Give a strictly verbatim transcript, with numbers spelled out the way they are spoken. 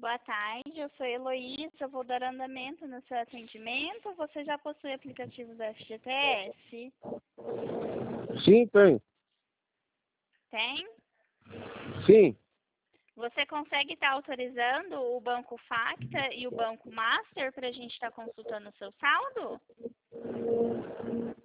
boa tarde. Eu sou Heloísa, eu vou dar andamento no seu atendimento. Você já possui aplicativo do F G T S? Sim, tem. Tem? Sim. Você consegue estar autorizando o Banco Facta e o Banco Master para a gente estar consultando o seu saldo?